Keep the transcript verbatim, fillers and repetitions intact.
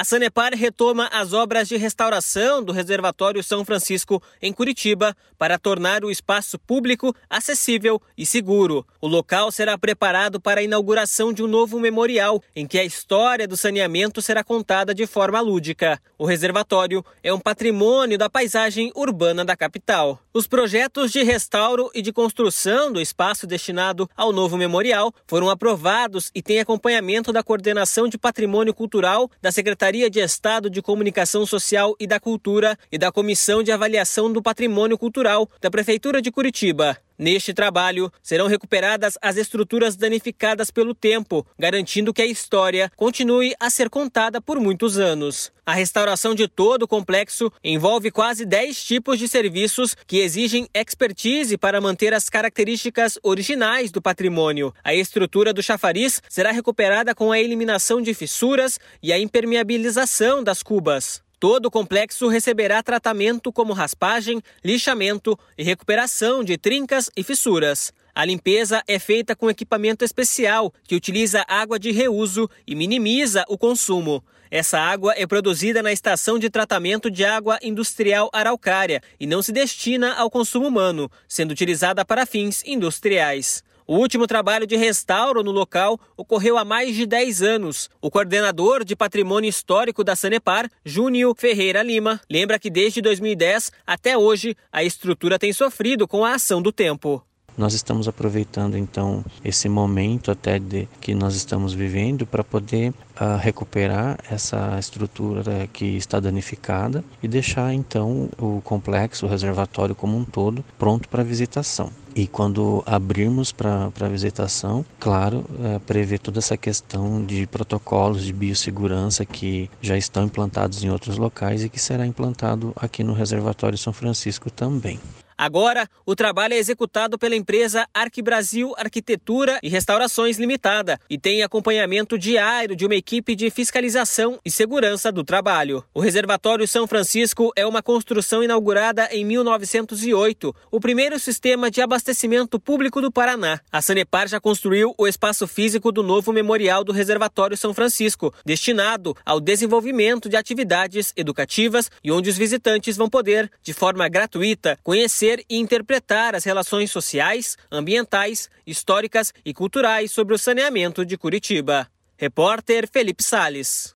A Sanepar retoma as obras de restauração do Reservatório São Francisco, em Curitiba, para tornar o espaço público acessível e seguro. O local será preparado para a inauguração de um novo memorial, em que a história do saneamento será contada de forma lúdica. O reservatório é um patrimônio da paisagem urbana da capital. Os projetos de restauro e de construção do espaço destinado ao novo memorial foram aprovados e têm acompanhamento da Coordenação de Patrimônio Cultural, da Secretaria de Estado de Comunicação Social e da Cultura e da Comissão de Avaliação do Patrimônio Cultural da Prefeitura de Curitiba. Neste trabalho, serão recuperadas as estruturas danificadas pelo tempo, garantindo que a história continue a ser contada por muitos anos. A restauração de todo o complexo envolve quase dez tipos de serviços que exigem expertise para manter as características originais do patrimônio. A estrutura do chafariz será recuperada com a eliminação de fissuras e a impermeabilização das cubas. Todo o complexo receberá tratamento como raspagem, lixamento e recuperação de trincas e fissuras. A limpeza é feita com equipamento especial que utiliza água de reuso e minimiza o consumo. Essa água é produzida na estação de tratamento de água industrial Araucária e não se destina ao consumo humano, sendo utilizada para fins industriais. O último trabalho de restauro no local ocorreu há mais de dez anos. O coordenador de patrimônio histórico da Sanepar, Júnior Ferreira Lima, lembra que desde dois mil e dez até hoje a estrutura tem sofrido com a ação do tempo. Nós estamos aproveitando então esse momento até de que nós estamos vivendo para poder uh, recuperar essa estrutura que está danificada e deixar então o complexo, o reservatório como um todo, pronto para visitação. E quando abrirmos para a visitação, claro, é, prever toda essa questão de protocolos de biossegurança que já estão implantados em outros locais e que será implantado aqui no Reservatório São Francisco também. Agora, o trabalho é executado pela empresa Arquibrasil Arquitetura e Restaurações Limitada e tem acompanhamento diário de uma equipe de fiscalização e segurança do trabalho. O Reservatório São Francisco é uma construção inaugurada em mil novecentos e oito, o primeiro sistema de abastecimento público do Paraná. A Sanepar já construiu o espaço físico do novo memorial do Reservatório São Francisco, destinado ao desenvolvimento de atividades educativas e onde os visitantes vão poder, de forma gratuita, conhecer e interpretar as relações sociais, ambientais, históricas e culturais sobre o saneamento de Curitiba. Repórter Felipe Salles.